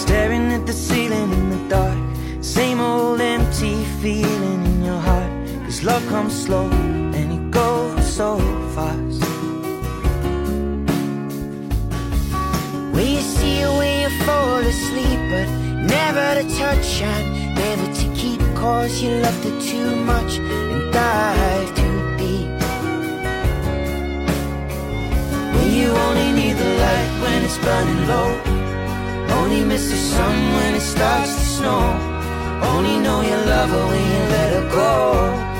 staring at the ceiling in the dark. Same old empty feeling in your heart. 'Cause love comes slow and it goes so fast. When you see a way you fall asleep, but never to touch and never to keep. 'Cause you loved it too much and dive too deep. When you only need the light when it's burning low. Only miss the sun when it starts to snow. Only know you love her when you let her go.